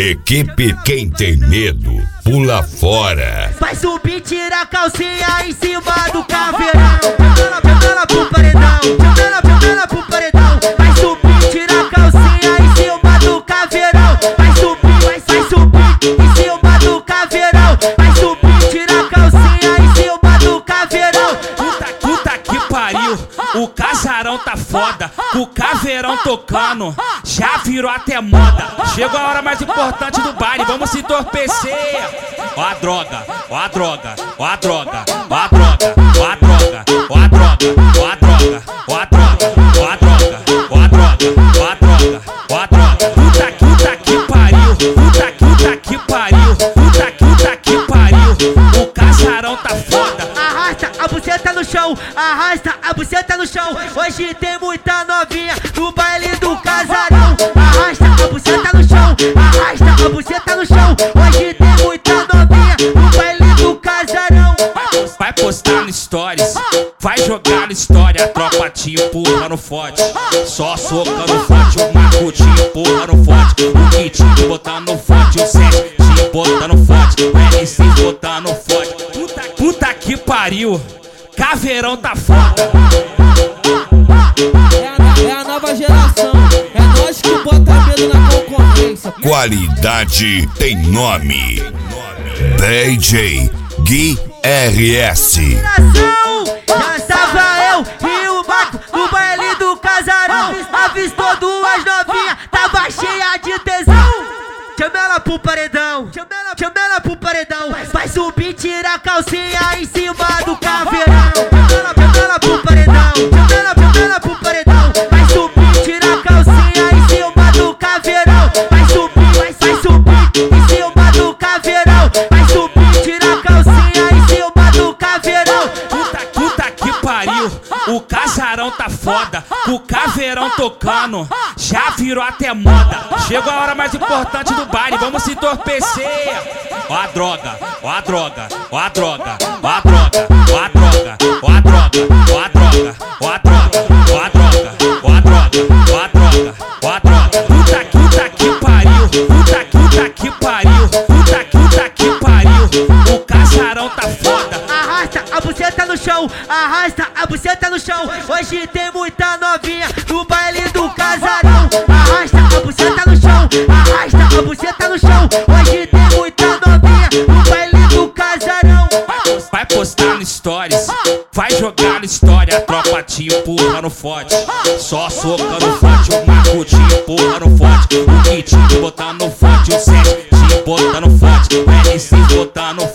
Equipe Quem Tem Medo, pula fora. Vai subir, tira a calcinha em cima do caveirão. Ela pro paredão, ela pro paredão. Vai subir, tira a calcinha em cima do caveirão. Vai subir em cima do caveirão. Vai subir, tira a calcinha em cima do caveirão. Puta que pariu, o casarão tá foda, o caveirão tocando, já virou até moda. Chegou a hora mais importante do baile, vamos se entorpecer. Ó a droga, ó a droga, ó a droga, ó a droga, ó a droga, ó a droga, ó a droga, ó a droga, ó a droga, ó a droga, ó a droga, ó a droga. Puta que pariu, puta que pariu, puta que pariu, o casarão tá foda. Arrasta a buceta no chão, arrasta a buceta no chão. Hoje tem muita novinha no baile do casarão. Arrasta a buceta no chão, arrasta a buceta no chão. Hoje tem muita novinha no baile do casarão. Vai postar no stories, vai jogar na história. A tropa te empurrando forte, só socando forte. O Marco te empurrando forte, o Kit botando forte, o 7 te botando forte, o L6 botando forte. Puta que pariu, caveirão tá foda. É a nova geração, é nós que bota medo na concorrência. Qualidade tem nome. DJ Gui RS. Já estava eu e o Marco no baile do casarão. Avistou duas novinhas, tava cheia de tesão. Chama ela pro paredão, chama ela pro paredão. Vai subir, tira a calcinha em cima do caveirão. Chama ela pro paredão, chama ela pro paredão. Vai subir, tira a calcinha em cima do caveirão. Vai subir em cima do caveirão. Vai subir, tira a calcinha em cima do caveirão. Puta que pariu, o casarão tá foda, o caveirão tocando, já virou até moda. Chegou a hora mais importante do baile, vamos se entorpecer. Ó a droga, ó a droga, ó a droga, ó a droga, ó a droga, ó a droga, ó a droga, ó a droga, ó a droga, ó a droga, ó a droga, ó a droga. Puta que pariu, puta que pariu, puta que pariu, o casarão tá foda. Arrasta a buceta no chão, arrasta a buceta no chão. Hoje tem muita novinha no baile do casarão. Arrasta a buceta no chão, arrasta a buceta no chão. Hoje tem muita novinha no baile do casarão. Vai postar no stories, vai jogar na história. A tropa te empurrando forte, só socando forte. O Marco te empurrando forte, o Kit botando forte, o 7 te botando forte, o L6 botando